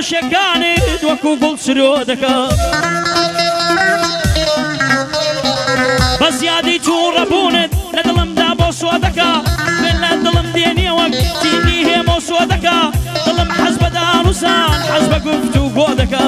خۆشیەکانت وەکو گوڵ سرۆ دەکا بە زیادی تووڕەبوونت لە دڵمدا بۆ سۆ دەکا من لە دڵم دێنیە وەک تینی هێمە و سۆ دەکا دڵم حەز بە دانووسان حەز بە گفتوگۆ دەکا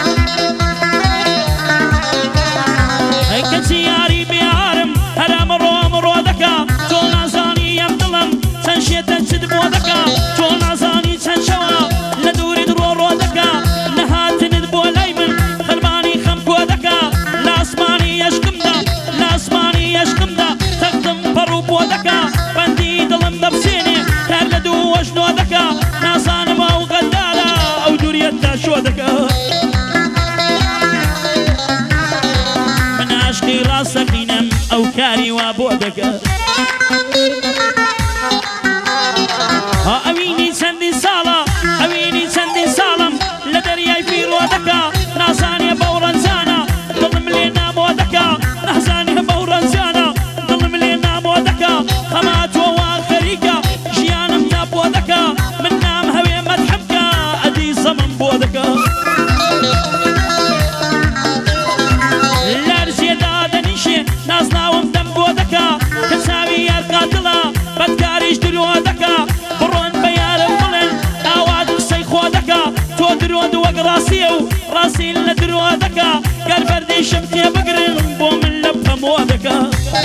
ئەی کەچی یاری بێعارم هەر ئەمڕۆ دەکا تۆ نازانی ئەم دڵم چەند شێتە چت بۆ دەکا تۆ نازانی چەند شەوە لە دووریت ڕۆ دەکا نەهاتنت بۆ لای من خەرمانی خەم کۆ دەکا لە ئاسمانی عەشقمدا لە ئاسمانی عەشقمدا تەختم پەڕ و بۆ دەکا بەندی دڵم دەبسێنێ کار لە دوو وەژنۆ دەکا نازانم ئەو غەدارە ئەو دووریەتدا شۆ دەکا من عاشقی ڕاستەقینەم ئەو کاری وا بۆ دەکا ئەوینی چەندین ساڵە ئەوینی چەندین ساڵم لە دەریای پیرۆ دەکا نازانێ بەو ڕەنجانە دڵم لێ نامۆ دەکا نازانێ بەو ڕەنجانە دڵم لێ نامۆ دەکا خەما تۆ وا خەریکە ژیانم ناپۆ دەکا من نام هەوێ مەدحەمکە ئەدی زەمم بۆ دەکا لەرزێدا دەنیشێ نازناوم دەم بۆ دەکا کە چاوی یار قاتڵە بەدکاریش درۆ دەکا بڕۆن بە یارم بڵێن ئاوات قسەی خۆ دەکا تۆ درۆند وەک ڕاستیە و ڕاستین لە درۆ دەکا گەر بەردیشم تێبگرن بۆ من لە پەمۆ دەکا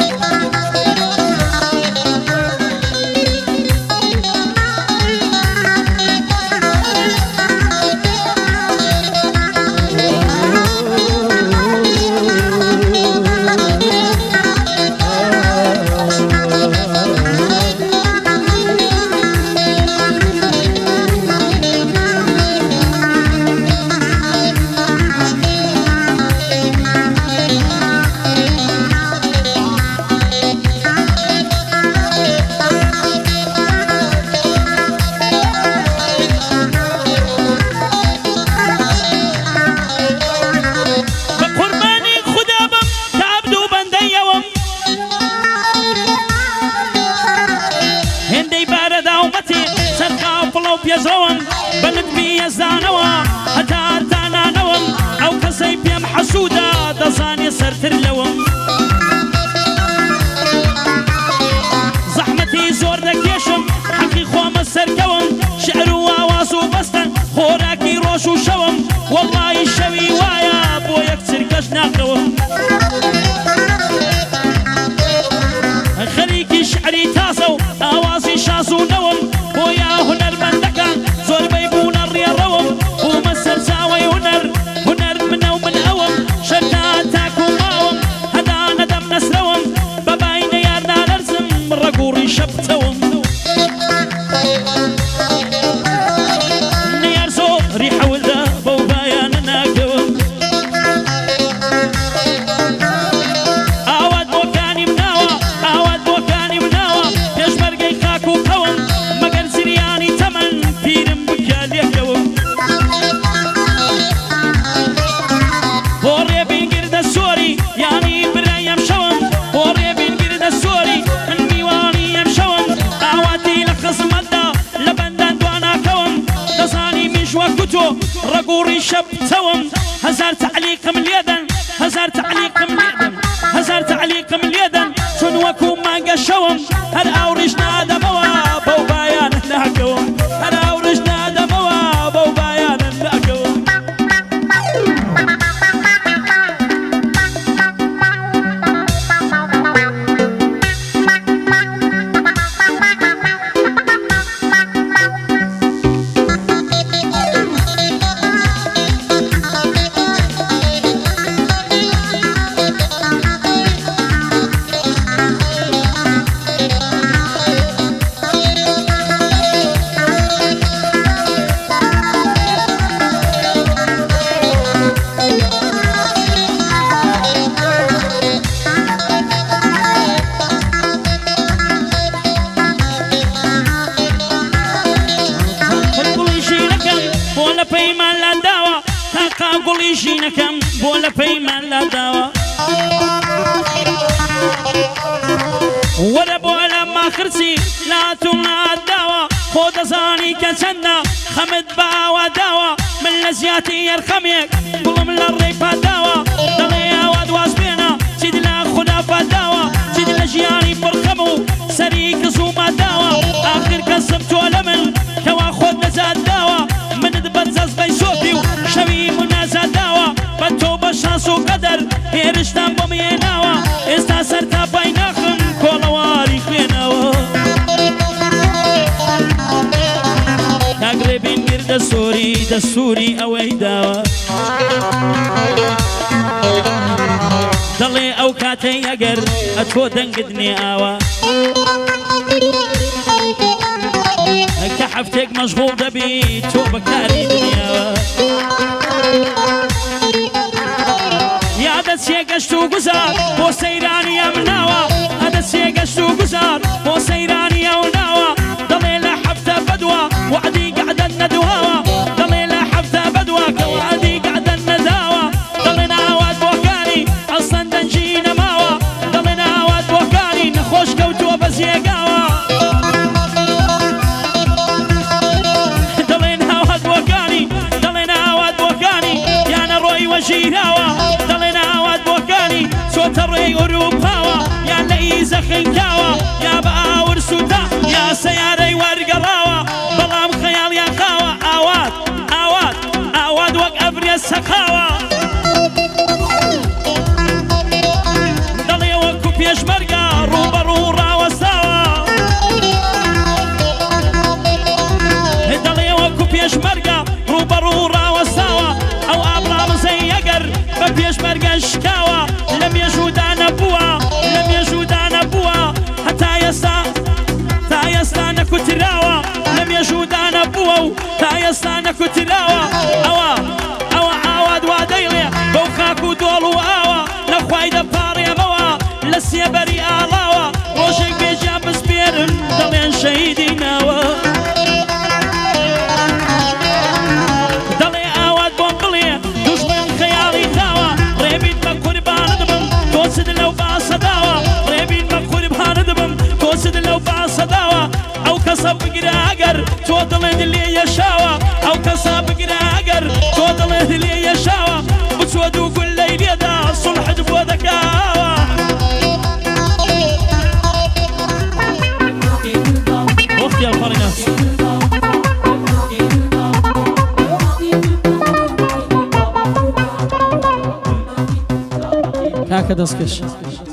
پێزەوەم بەلت بیەزانەوە هەتا تانانەوەم ئەو کەسەی پێم حەسوودە دەزانێ سەرتر لەوەم زەحمەتی زۆر دەکێشم حەقی خۆمە سەرکەوم شعر و ئاواز و بەستن خۆراکی ڕۆژ و شەوم وەڵڵای شەوی وایە بۆ یەک چرکەش ناقەوم خەریکی شعری تازە و ئاوازی شاز و نەوم بۆیە هونەرمەندەکان زۆربەی بوونە ڕێڕەوم بوومە سەرچاوەی هونەر منە و من ئەوم شەرتا تاک و ماوم هەدا نەدەم نەسرەوم بەبای نەیار نالەرزم ڕەگوڕی شەبتەوم نەیار زۆری حەولدا بەو بایانە ناکەوم ئاوات بۆکانی مناوە ئاوات بۆکانی مناوە پێشمەرگەی خاک و قەوم مەگەر زریانی تەمەن پیرم بکە لێکەوم بۆ ڕێبین گردە سۆری یانی برای ئەم شەوم بۆ ڕێبین گردە سۆری من میوانی ئەم شەوم ئاواتی لە خزمەتدا لە بەندان دواناکەوم دەزانی میش وەکو تۆ ڕەگوڕی شەبتەوم هەزار تەعلیقم لێدەن هەزار تەعلیقم لێدەن هەزار تەعلیقم لێدەن چون وەکو مانگە شەوم هەر ئاوریش نادەمەوە بەو بایانە ناکەوم هەر ئاوریش نادەمەوە بەو بایانە ناکەوم گوڵی ژینەکەم بۆ لە پەیمان لا داوە وەرە بۆ لە ماخرچی لاتوم ناداوە خۆ دەزانی کە چەندە خەمت بەئاوا داوە من نزياتي يرخميك بلوم للري فداوة دلي أواد واسبينا سيد لا خدا فداوة سيد لجياني فرخمو سريك زوما داوة آخر كسبت ولمن كوا خود نزاد داوة من دبت زاز بيسوتي وشوي منازاد داوة بتو بشانس وقدر هيرشتان بميناوة استاسرتا بيناخم كولواري خيناوة تقربين قرد السوري أوي داوة ضلي أو كاتي أقر أتكو دنقدني آوة كحفتك مشغول دبي توبك تاري دنيا يا دسي قشتو قزار بو سيراني يا مناوة هذا سي قشتو قزار بو سيراني يا مناوة ضلي لحفته بدوى وعدي قعد الندواوة ضلي لحفته بدوى كوعدي قعد النداوة ضلي ناوات بوكاني أصلا دنجينا ماوة ضلي ناوات بوكاني نخوش كوتو بزيقاوة وجيراوة ضلنا واد بوكاني صوت الري وروباوة يا لئيزة خنكاوة يا باور سودا يا سياري ورقراوة بلام خيال يا خاوة آواد وقف يا السخاوة ضلي وكوب يشمرقا روبرو راوة ساوة ضلي وكوب يشمرقا روبرو راوة ساوة أو أبرام زي يقر ببيش مرقى شكاوة لم يجودان بوا حتى يستانا كتراوة لم يجودان بوا تا يستانا كتراوة أوا عواد واديلي بوخاكو دولو آوة نخواي دباري موا لسي بري آلاوة روشك بيجاب بسبيرن دلين شهيدي ناوة أو كسب قراقر توضل اللي يشاوى أو كسب قراقر توضل اللي يشاوى بتودو كل ليل يدا صلح جبوة ذكاوى وقت يا الفرنات هكذا سكش